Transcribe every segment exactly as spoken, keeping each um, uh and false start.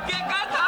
के का था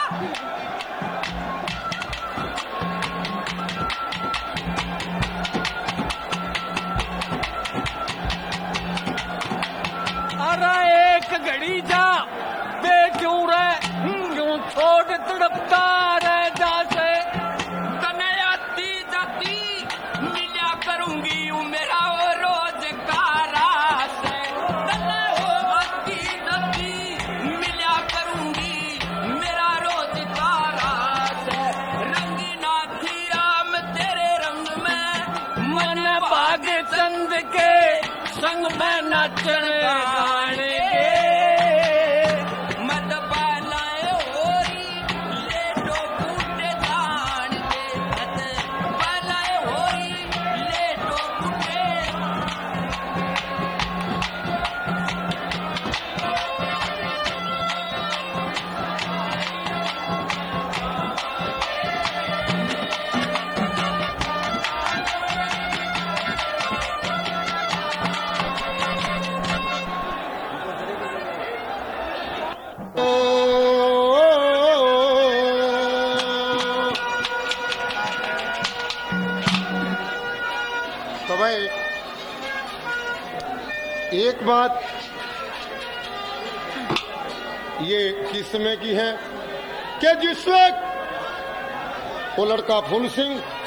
अरे एक घड़ी जा बे क्यों रे यूं छोड़ तड़पता रह जासे तने आती जाती मिला करूंगी मेरा वो रोजगार से तने वो आती जाती मिला करूंगी मेरा रोजगार से रंगीना खीरा में तेरे रंग में मन भाग चंद के संग में नचन गाने के मत पालाए होरी लेटो बूटे जान के मत पालाए होरी लेटो बूटे तो भाई एक बात ये किस समय की है कि जिस वक्त वो लड़का फूल सिंह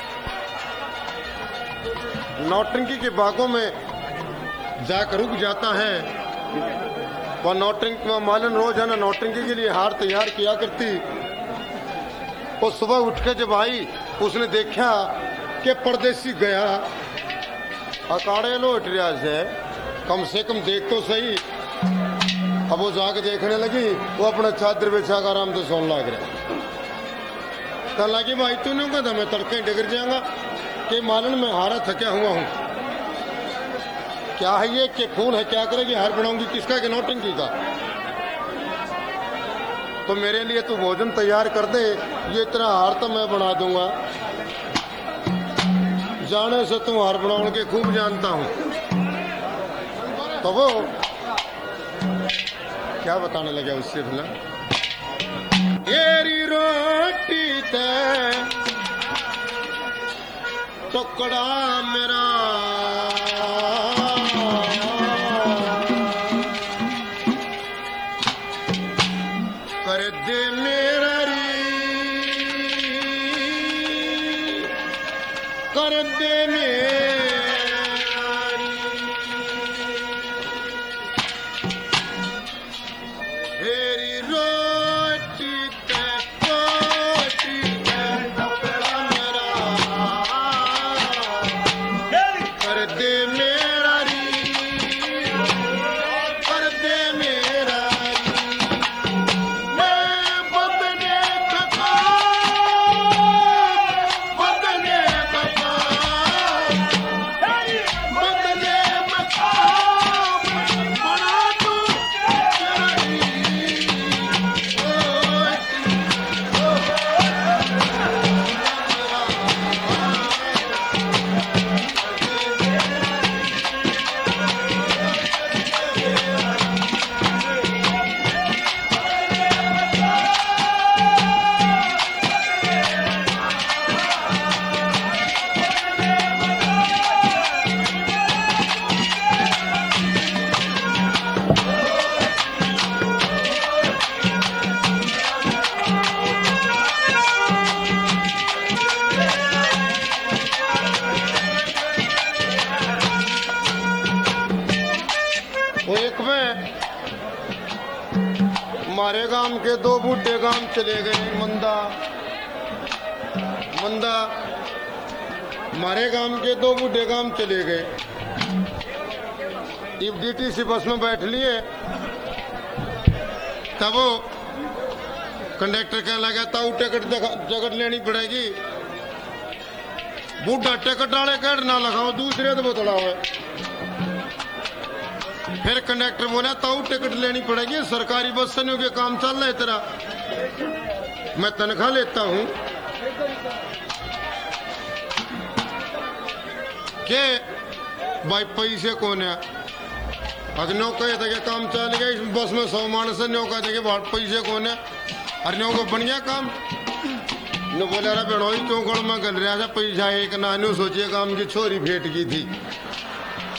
नौटंकी के बागों में जाकर रुक जाता है, वह नौटंकी मालन रोज है ना नौटंकी के लिए हार तैयार किया करती। वो सुबह उठ के जब आई उसने देखा कि परदेसी गया अकाड़े लोट रिया से कम से कम देख तो सही। अब वो जाके देखने लगी, वो अपना चादर बिछा कर आराम से सोने लग रहा। तो लगी भाई तूने कहा मैं तड़के डिगर जाऊंगा कि मालन में हारा थका हुआ हूँ। क्या है ये कि फूल है, क्या करेगी, हार बनाऊंगी किसका कि नौटंकी का। तो मेरे लिए तू भोजन तैयार कर दे, ये तेरा हार तो मैं बना दूंगा। जाने से तुम हार बनाने के खूब जानता हूं। तो वो क्या बताने लगा उससे भला, येरी रोटी ते टुकड़ा मेरा कर दे मेरा री कर दे मेरी रोटी ते रोटी ते टुकड़ा मेरा कर दे मेरा री कर दे मेरा हमारे गांव के दो बूढ़े गांव चले गए मंदा मंदा हमारे गांव के दो बूढ़े गांव चले गए। इब डीटीसी बस में बैठ लिए तब वो कंडक्टर कहने लगा ताऊ टिकट टिकट लेनी पड़ेगी। बूढ़ा टिकट वाले कट ना लगाओ दूसरे तो बतलाओ है। फिर कंडक्टर बोला ताऊ टिकट लेनी पड़ेगी, सरकारी बस से नहीं काम चल रहा है तेरा, मैं तनख्वाह लेता हूं के भाई पैसे कौन है। आज नौका था कि काम चल गया इस बस में सौ मानस है, नौका थे कि पैसे कौन है। अरे को बढ़िया काम न बोला रहा बेड़ोई क्यों गड़ में गल रहा था पैसा एक नानू सोचिए काम की छोरी भेट की थी